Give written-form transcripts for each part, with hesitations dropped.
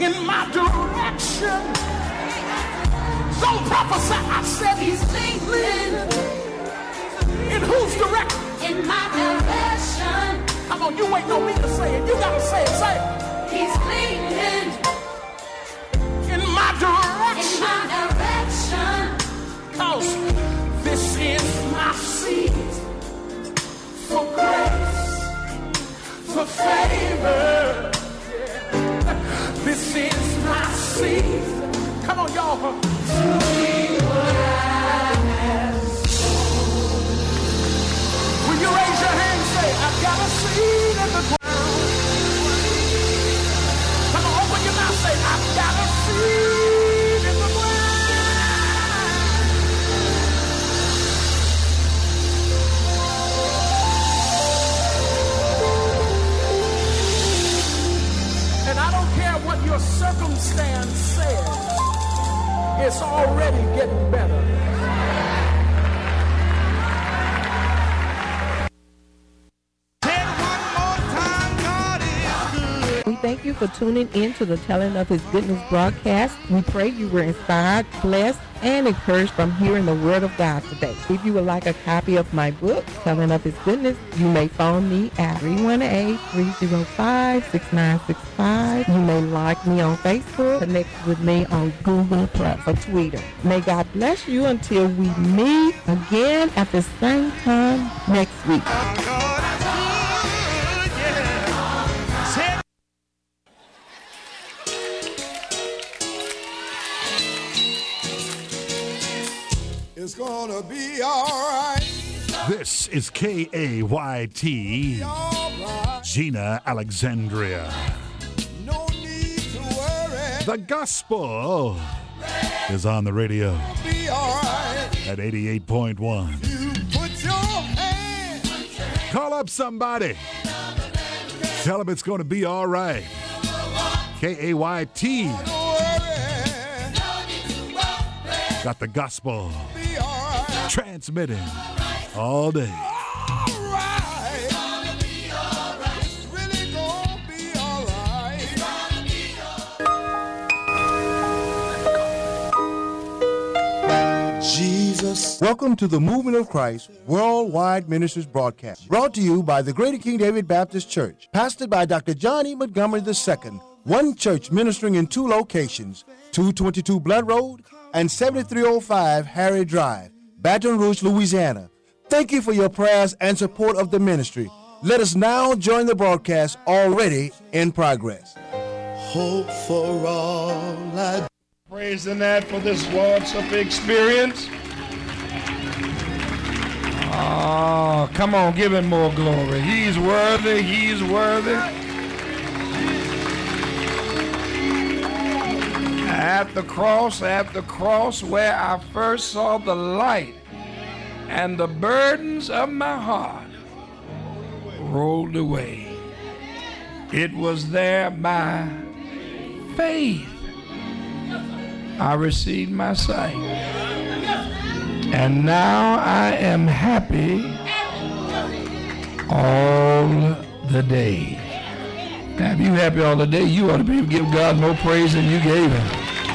in my direction. Don't prophesy, I said he's leading. In whose direction? In my direction. Come on, you waiting on me to say it. You gotta say it, say it. He's leading. In my direction. In my direction. 'Cause this is my season for grace, for favor. This is my season. Come on, y'all. To be what I ask. When you raise your hand, say, I've got a seed in the ground. Come on, open your mouth, say, I've got a seed in the ground. And I don't care what your circumstance says, it's already getting better. We thank you for tuning in to the Telling of His Goodness broadcast. We pray you were inspired, blessed, and encouraged from hearing the Word of God today. If you would like a copy of my book, Telling of His Goodness, you may phone me at 318-305-6965. You may like me on Facebook, connect with me on Google Plus or Twitter. May God bless you until we meet again at the same time next week. It's gonna be all right. This is KAYT, Right. Gina Alexandria. No need to worry. The gospel is on the radio Be all right. at 88.1. You put your hand. Call up somebody. Tell them it's going to be all right. KAYT Don't worry. got the gospel Be all right. transmitting all day. All right. It's really gonna be all right. Jesus. Welcome to the Movement of Christ Worldwide Ministries broadcast, brought to you by the Greater King David Baptist Church, pastored by Dr. John E. Montgomery II, one church ministering in two locations, 222 Blood Road and 7305 Harry Drive, Baton Rouge, Louisiana. Thank you for your prayers and support of the ministry. Let us now join the broadcast already in progress. Hope for all I Praising that for this Lord's Supper experience. Oh, come on, give him more glory. He's worthy, he's worthy. At the cross where I first saw the light and the burdens of my heart rolled away. It was there by faith I received my sight. And now I am happy all the day. Now, if you happy all the day, you ought to be able to give God more praise than you gave him.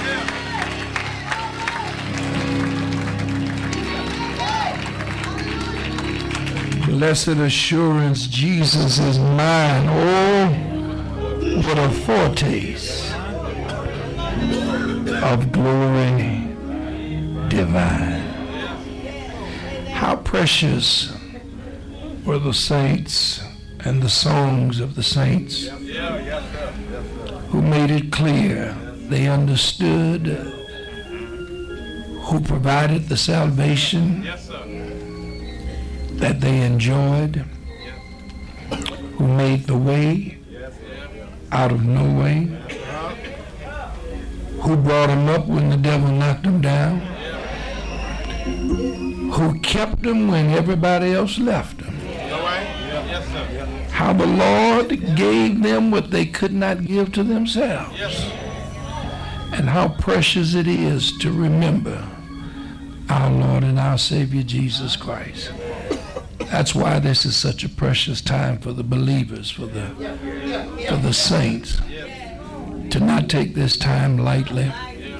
Blessed assurance, Jesus is mine. Oh, what a foretaste of glory divine. How precious were the saints and the songs of the saints who made it clear they understood who provided the salvation that they enjoyed, who made the way out of no way, who brought them up when the devil knocked them down, who kept them when everybody else left them. How the Lord gave them what they could not give to themselves. And how precious it is to remember our Lord and our Savior Jesus Christ. That's why this is such a precious time for the believers, for the saints. to not take this time lightly,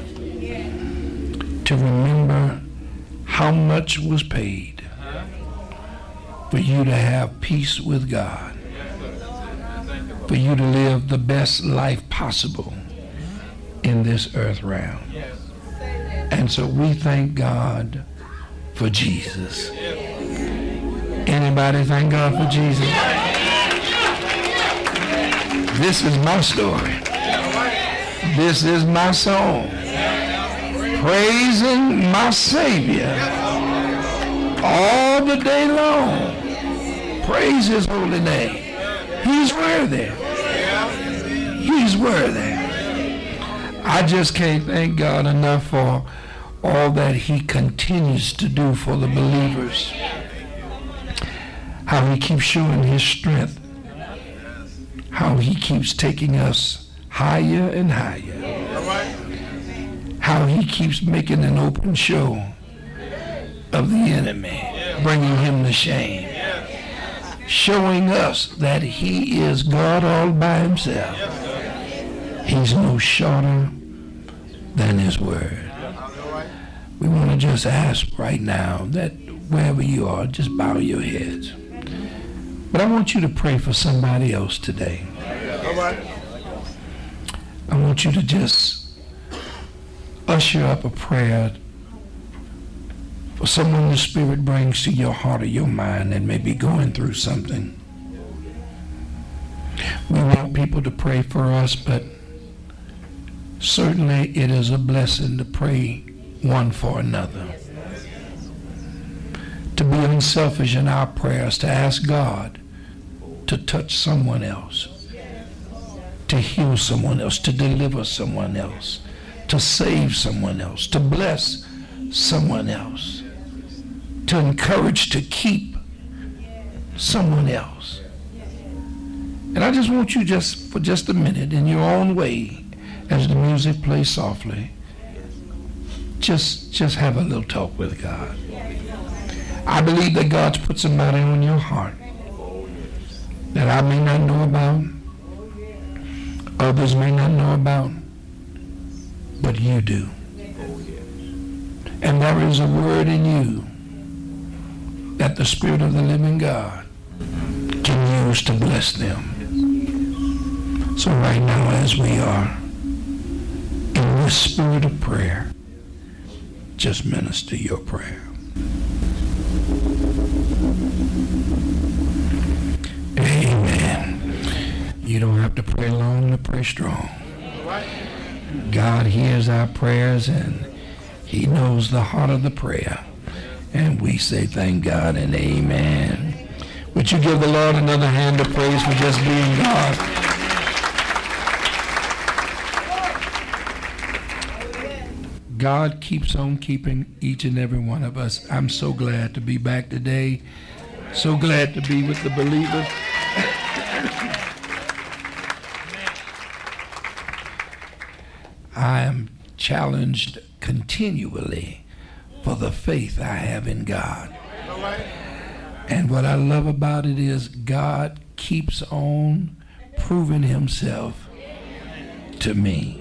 to remember how much was paid for you to have peace with God, for you to live the best life possible in this earth realm. And so we thank God for Jesus. Anybody thank God for Jesus? This is my story. This is my song. Praising my Savior all the day long. Praise his holy name. He's worthy. He's worthy. I just can't thank God enough for all that he continues to do for the believers. How he keeps showing his strength. How he keeps taking us higher and higher. How he keeps making an open show of the enemy, bringing him to shame. Showing us that he is God all by himself. He's no shorter than his word. We want to just ask right now that wherever you are, just bow your heads. But I want you to pray for somebody else today. I want you to just usher up a prayer for someone the Spirit brings to your heart or your mind that may be going through something. We want people to pray for us, but certainly it is a blessing to pray one for another. To be unselfish in our prayers, to ask God to touch someone else, to heal someone else, to deliver someone else, to save someone else, to bless someone else, to encourage, to keep someone else. And I just want you for just a minute in your own way, as the music plays softly, just have a little talk with God. I believe that God's put somebody on your heart that I may not know about, others may not know about, but you do. And there is a word in you that the Spirit of the living God can use to bless them. So right now, as we are in this spirit of prayer, just minister your prayer. Amen. You don't have to pray long to pray strong. God hears our prayers and he knows the heart of the prayer. And we say thank God and amen. Would you give the Lord another hand of praise for just being God? God keeps on keeping each and every one of us. I'm so glad to be back today. So glad to be with the believers. I am challenged continually for the faith I have in God. And what I love about it is God keeps on proving himself to me.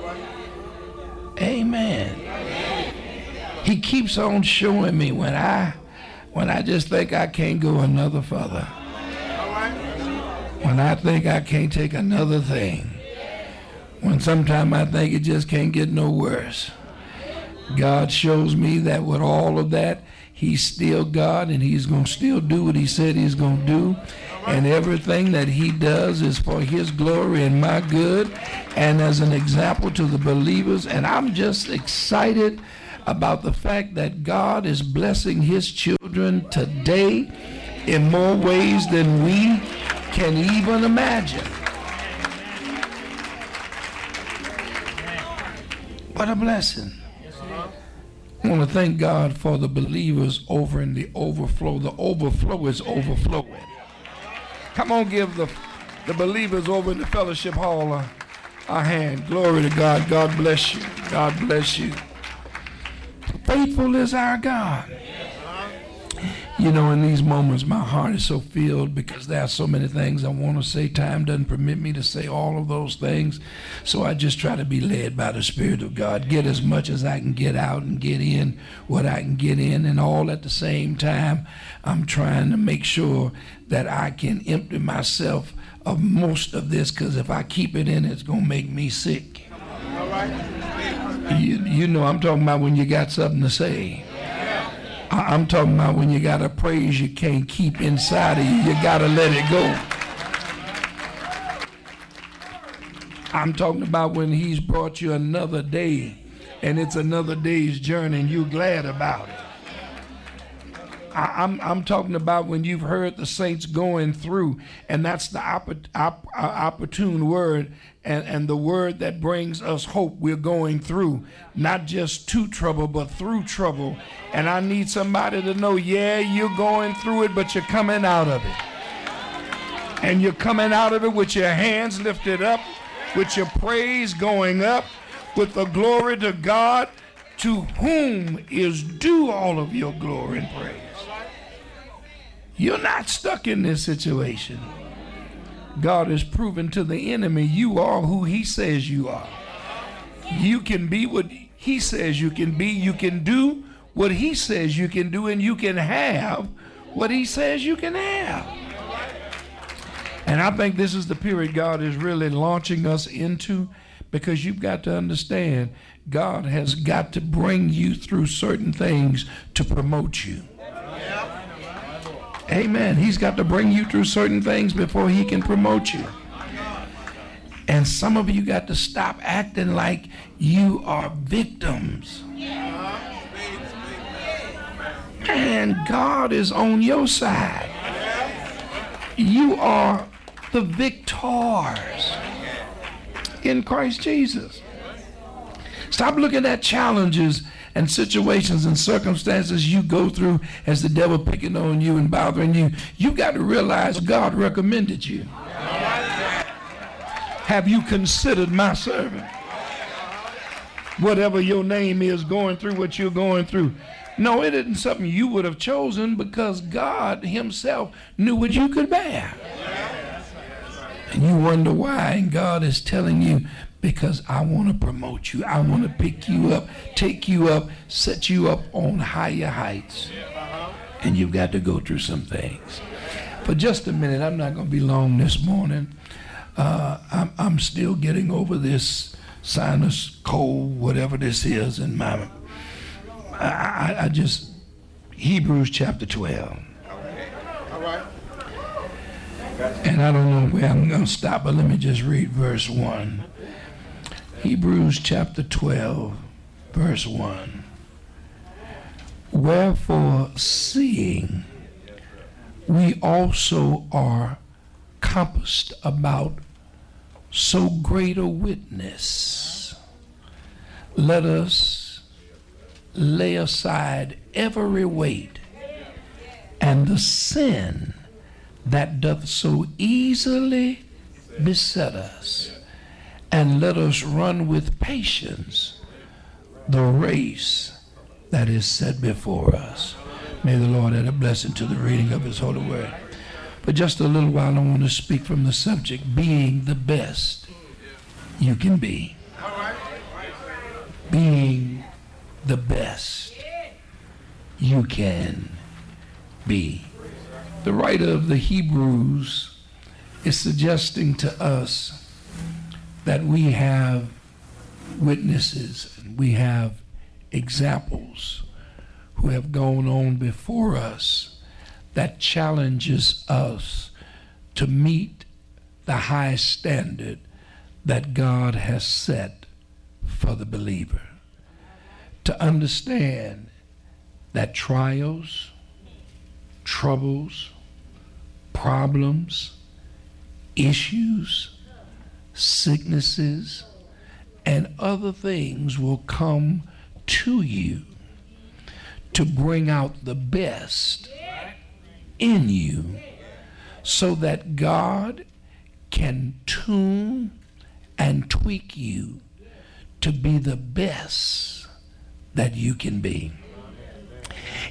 Amen. He keeps on showing me when I just think I can't go another further. When I think I can't take another thing. When sometimes I think it just can't get no worse. God shows me that with all of that, he's still God and he's going to still do what he said he's going to do. And everything that he does is for his glory and my good and as an example to the believers. And I'm just excited about the fact that God is blessing his children today in more ways than we can even imagine. What a blessing. I want to thank God for the believers over in the overflow. The overflow is overflowing. Come on, give the believers over in the fellowship hall a hand. Glory to God. God bless you. God bless you. Faithful is our God. You know, in these moments, my heart is so filled because there are so many things I want to say. Time doesn't permit me to say all of those things. So I just try to be led by the Spirit of God, get as much as I can get out and get in what I can get in. And all at the same time, I'm trying to make sure that I can empty myself of most of this, because if I keep it in, it's going to make me sick. All right. You know, I'm talking about when you got something to say. I'm talking about when you got a praise you can't keep inside of you. You got to let it go. I'm talking about when he's brought you another day, and it's another day's journey, and you're glad about it. I'm talking about when you've heard the saints going through, and that's the opportune word, and the word that brings us hope. We're going through, not just to trouble, but through trouble. And I need somebody to know, yeah, you're going through it, but you're coming out of it. And you're coming out of it with your hands lifted up, with your praise going up, with the glory to God, to whom is due all of your glory and praise. You're not stuck in this situation. God has proven to the enemy you are who he says you are. You can be what he says you can be. You can do what he says you can do, and you can have what he says you can have. And I think this is the period God is really launching us into, because you've got to understand God has got to bring you through certain things to promote you. Amen. He's got to bring you through certain things before he can promote you. And some of you got to stop acting like you are victims. And God is on your side. You are the victors in Christ Jesus. Stop looking at challenges and situations and circumstances you go through as the devil picking on you and bothering you. You've got to realize God recommended you. Have you considered my servant? Whatever your name is, going through what you're going through. No, it isn't something you would have chosen, because God himself knew what you could bear. And you wonder why, and God is telling you, because I want to promote you. I want to pick you up, take you up, set you up on higher heights. And you've got to go through some things. For just a minute, I'm not going to be long this morning. I'm still getting over this sinus cold, whatever this is, and I just, Hebrews chapter 12. All right. And I don't know where I'm going to stop, but let me just read verse 1. Hebrews chapter 12, verse 1. Wherefore, seeing we also are compassed about so great a witness, let us lay aside every weight and the sin that doth so easily beset us, and let us run with patience the race that is set before us. May the Lord add a blessing to the reading of his holy word. For just a little while, I want to speak from the subject, being the best you can be. Being the best you can be. The writer of the Hebrews is suggesting to us that we have witnesses, and we have examples who have gone on before us that challenges us to meet the high standard that God has set for the believer. To understand that trials, troubles, problems, issues, sicknesses, and other things will come to you to bring out the best in you, so that God can tune and tweak you to be the best that you can be.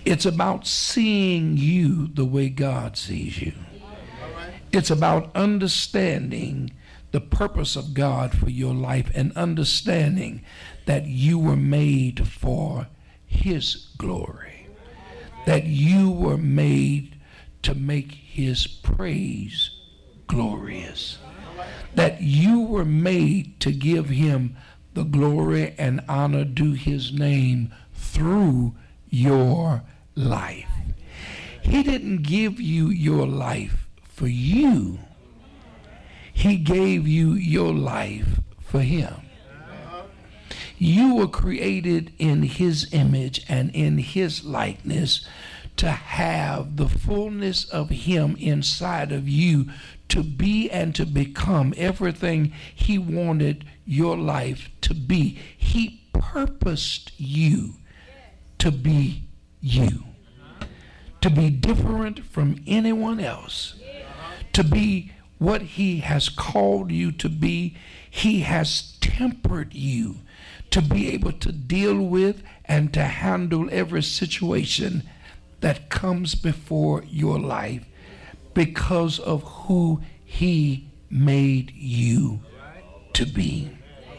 It's about seeing you the way God sees you. It's about understanding the purpose of God for your life and understanding that you were made for His glory, that you were made to make His praise glorious, that you were made to give Him the glory and honor due His name through your life. He didn't give you your life for you. He gave you your life for Him. You were created in His image and in His likeness to have the fullness of Him inside of you, to be and to become everything He wanted your life to be. He purposed you to be you, to be different from anyone else, to be what He has called you to be. He has tempered you to be able to deal with and to handle every situation that comes before your life because of who He made you to be.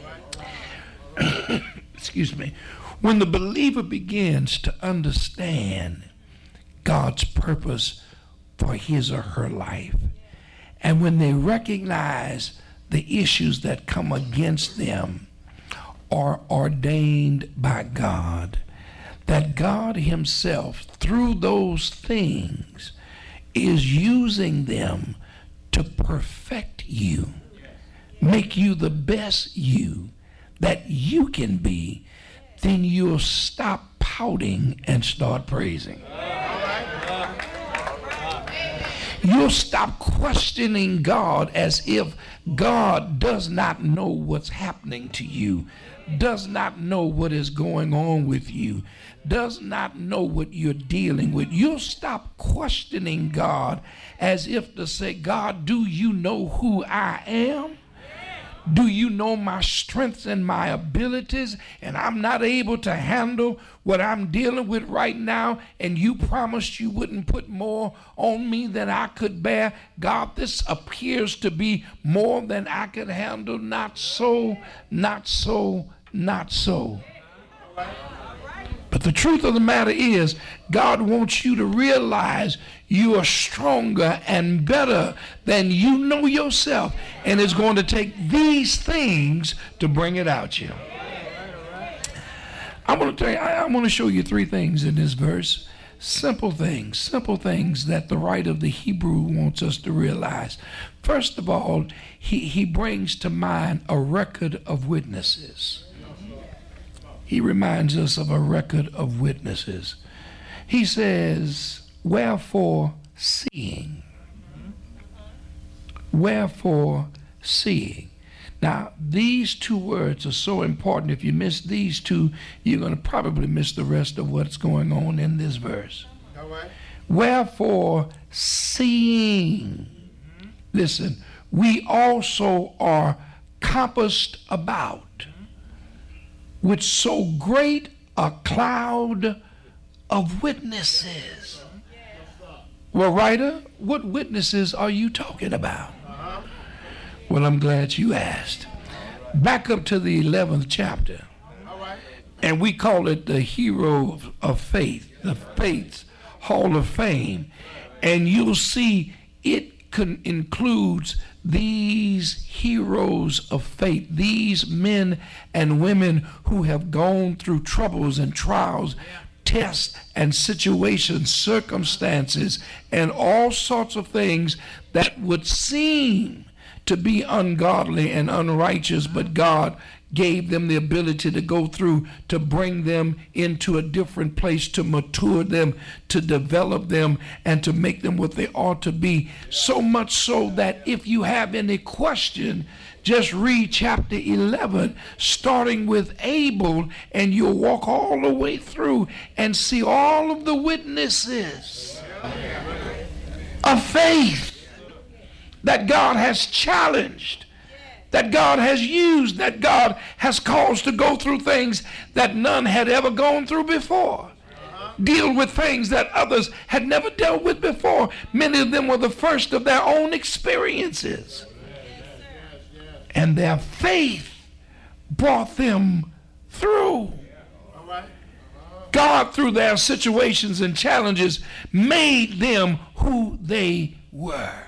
Excuse me. When the believer begins to understand God's purpose for his or her life, and when they recognize the issues that come against them are ordained by God, that God Himself, through those things, is using them to perfect you, make you the best you that you can be, then you'll stop pouting and start praising. You'll stop questioning God as if God does not know what's happening to you, does not know what is going on with you, does not know what you're dealing with. You'll stop questioning God as if to say, God, do you know who I am? Do you know my strengths and my abilities, and I'm not able to handle what I'm dealing with right now, and you promised you wouldn't put more on me than I could bear? God, this appears to be more than I could handle. Not so, not so, not so. But the truth of the matter is, God wants you to realize you are stronger and better than you know yourself, and it's going to take these things to bring it out you. I'm going to tell you, I want to show you three things in this verse. Simple things that the writer of the Hebrew wants us to realize. First of all, he brings to mind a record of witnesses. He reminds us of a record of witnesses. He says, wherefore seeing. Wherefore seeing. Now, these two words are so important. If you miss these two, you're going to probably miss the rest of what's going on in this verse. All right. Wherefore seeing. Listen, we also are compassed about with so great a cloud of witnesses. Well, writer, what witnesses are you talking about? Well, I'm glad you asked. Back up to the 11th chapter, and we call it the Hero of Faith, the Faith's Hall of Fame, and you'll see it includes these heroes of faith, these men and women who have gone through troubles and trials, tests and situations, circumstances, and all sorts of things that would seem to be ungodly and unrighteous, but God gave them the ability to go through, to bring them into a different place, to mature them, to develop them, and to make them what they ought to be. So much so that if you have any question, just read chapter 11, starting with Abel, and you'll walk all the way through and see all of the witnesses of faith that God has challenged, that God has used, that God has caused to go through things that none had ever gone through before. deal with things that others had never dealt with before. Many of them were the first of their own experiences. And their faith brought them through. God, through their situations and challenges, made them who they were.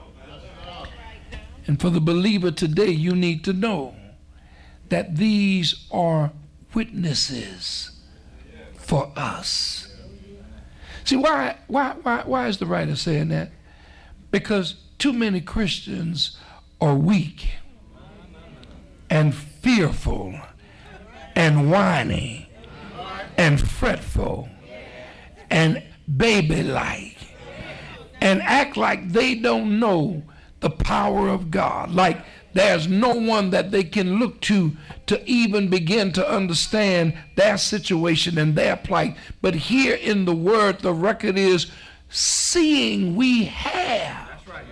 And for the believer today, you need to know that these are witnesses for us. See, why is the writer saying that? Because too many Christians are weak and fearful and whiny and fretful and baby-like and act like they don't know the power of God, like there's no one that they can look to even begin to understand their situation and their plight. But here in the word, the record is, seeing we have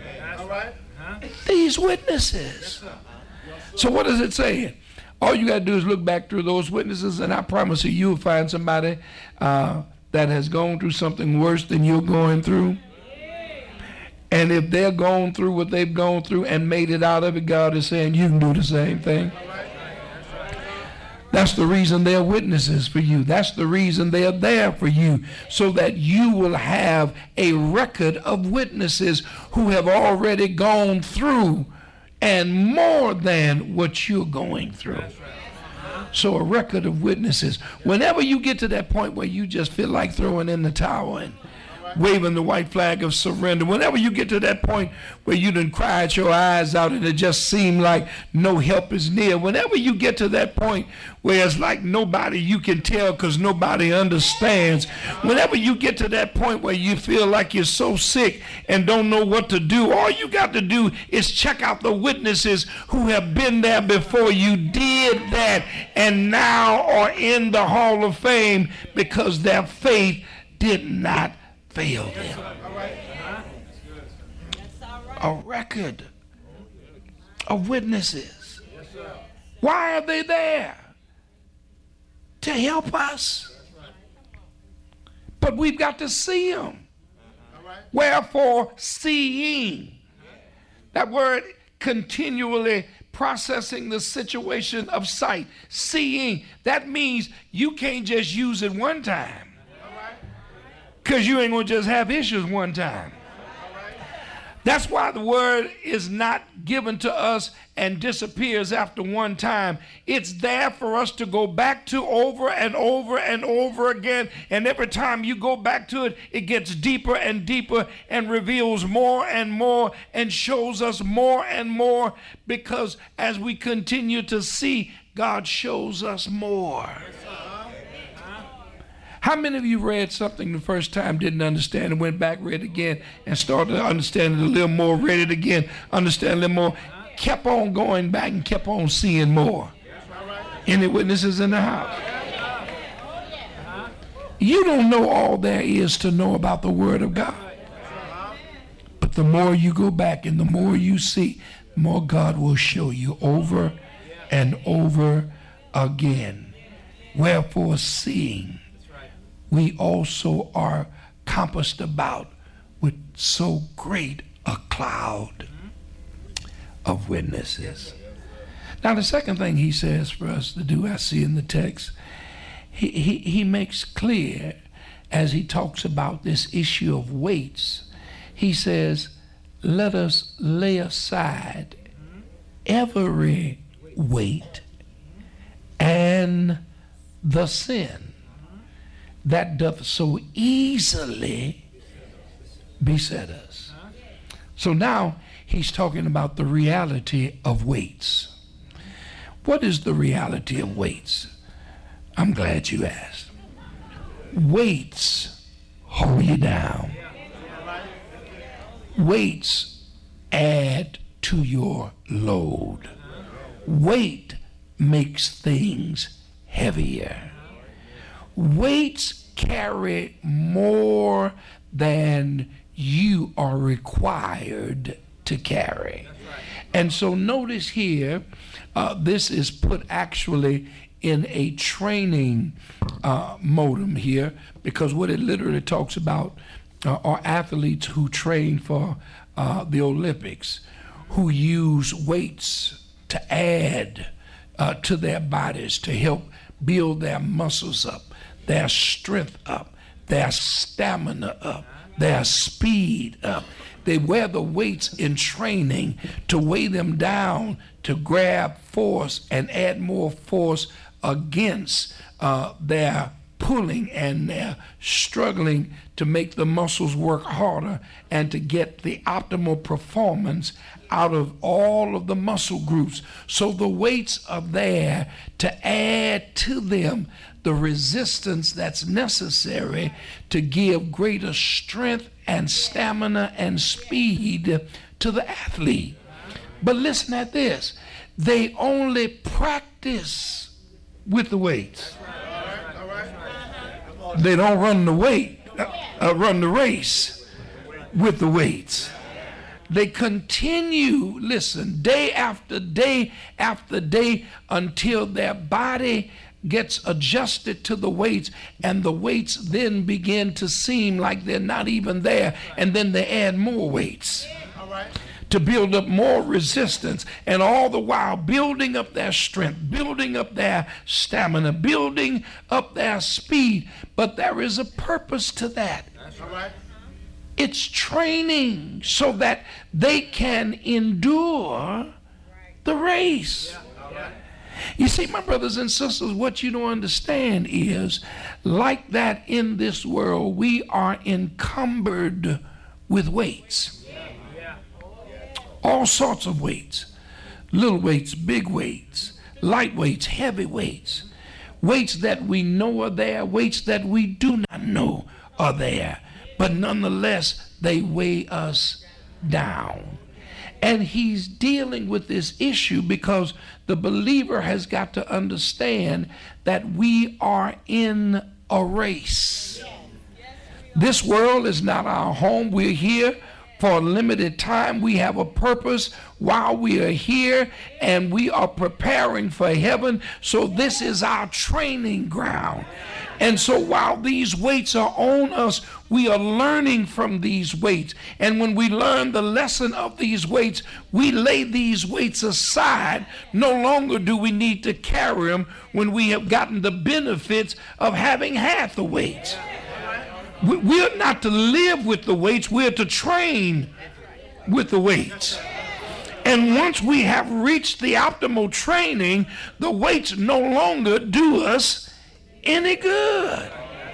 these witnesses. So what does it say? All you got to do is look back through those witnesses, and I promise you, you'll find somebody that has gone through something worse than you're going through. And if they're going through what they've gone through and made it out of it, God is saying you can do the same thing. That's the reason they're witnesses for you. That's the reason they're there for you, so that you will have a record of witnesses who have already gone through and more than what you're going through. So a record of witnesses. Whenever you get to that point where you just feel like throwing in the towel and waving the white flag of surrender, whenever you get to that point where you done cried your eyes out and it just seemed like no help is near, whenever you get to that point where it's like nobody you can tell because nobody understands, whenever you get to that point where you feel like you're so sick and don't know what to do, all you got to do is check out the witnesses who have been there before you, did that, and now are in the Hall of Fame because their faith did not fail them. A record of witnesses. Why are they there? To help us. But we've got to see them. Wherefore, seeing. That word, continually processing the situation of sight. Seeing. That means you can't just use it one time, because you ain't going to just have issues one time. That's why the word is not given to us and disappears after one time. It's there for us to go back to over and over and over again. And every time you go back to it, it gets deeper and deeper and reveals more and more and shows us more and more, because as we continue to see, God shows us more. How many of you read something the first time, didn't understand, and went back, read it again, and started to understand it a little more, read it again, understand a little more, kept on going back and kept on seeing more? Any witnesses in the house? You don't know all there is to know about the Word of God. But the more you go back and the more you see, the more God will show you over and over again. Wherefore, seeing, we also are compassed about with so great a cloud of witnesses. Now, the second thing he says for us to do, I see in the text, he makes clear as he talks about this issue of weights, he says, let us lay aside every weight and the sin that doth so easily beset us. So now he's talking about the reality of weights. What is the reality of weights? I'm glad you asked. Weights hold you down. Weights add to your load. Weight makes things heavier. Weights carry more than you are required to carry. And so notice here, this is put actually in a training modem here, because what it literally talks about are athletes who train for the Olympics, who use weights to add to their bodies to help build their muscles up, their strength up, their stamina up, their speed up. They wear the weights in training to weigh them down, to grab force and add more force against their pulling and their struggling to make the muscles work harder and to get the optimal performance out of all of the muscle groups. So the weights are there to add to them the resistance that's necessary to give greater strength and stamina and speed to the athlete. But listen at this. They only practice with the weights. They don't run the race with the weights. They continue, listen, day after day after day until their body gets adjusted to the weights, and the weights then begin to seem like they're not even there, and then they add more weights to build up more resistance, and all the while building up their strength, building up their stamina, building up their speed. But there is a purpose to that. That's right. It's training so that they can endure the race. You see, my brothers and sisters, what you don't understand is, like that in this world, we are encumbered with weights. All sorts of weights. Little weights, big weights, light weights, heavy weights. Weights that we know are there, weights that we do not know are there. But nonetheless, they weigh us down. And he's dealing with this issue because the believer has got to understand that we are in a race. This world is not our home. We're here for a limited time. We have a purpose while we are here, and we are preparing for heaven. So this is our training ground. And so while these weights are on us, we are learning from these weights. And when we learn the lesson of these weights, we lay these weights aside. No longer do we need to carry them when we have gotten the benefits of having had the weights. We're not to live with the weights, we're to train with the weights. And once we have reached the optimal training, the weights no longer do us any good.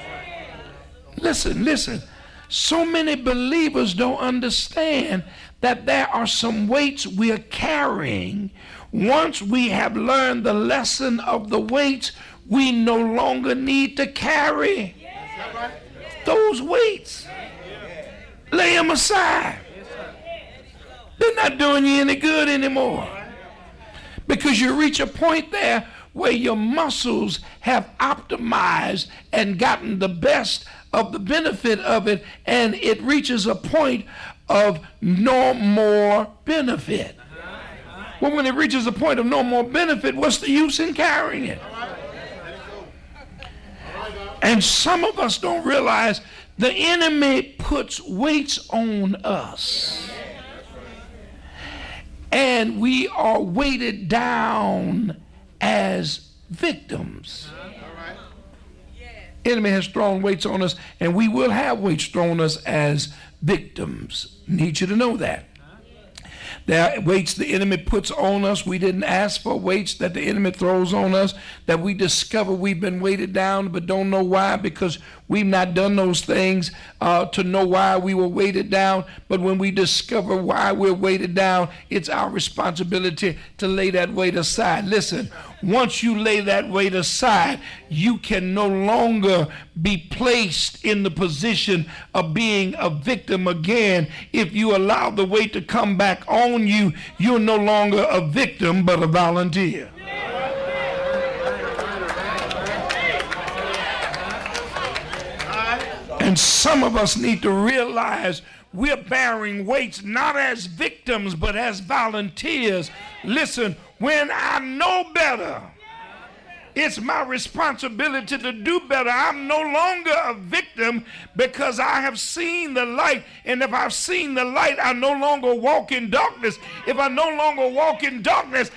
Listen. So many believers don't understand that there are some weights we're carrying. Once we have learned the lesson of the weights, we no longer need to carry those weights. Lay them aside. They're not doing you any good anymore. Because you reach a point there where your muscles have optimized and gotten the best of the benefit of it, and it reaches a point of no more benefit. Well, when it reaches a point of no more benefit, what's the use in carrying it? And some of us don't realize the enemy puts weights on us. And we are weighted down as victims. Enemy has thrown weights on us, and we will have weights thrown us as victims. Need you to know that. There are weights the enemy puts on us. We didn't ask for weights that the enemy throws on us, that we discover we've been weighted down but don't know why, because we've not done those things to know why we were weighted down. But when we discover why we're weighted down, it's our responsibility to lay that weight aside. Listen, once you lay that weight aside, you can no longer be placed in the position of being a victim again. If you allow the weight to come back on you, you're no longer a victim but a volunteer. And some of us need to realize we're bearing weights not as victims but as volunteers. Listen, when I know better, It's my responsibility to do better. I'm no longer a victim because I have seen the light. And if I've seen the light, I no longer walk in darkness. If I no longer walk in darkness,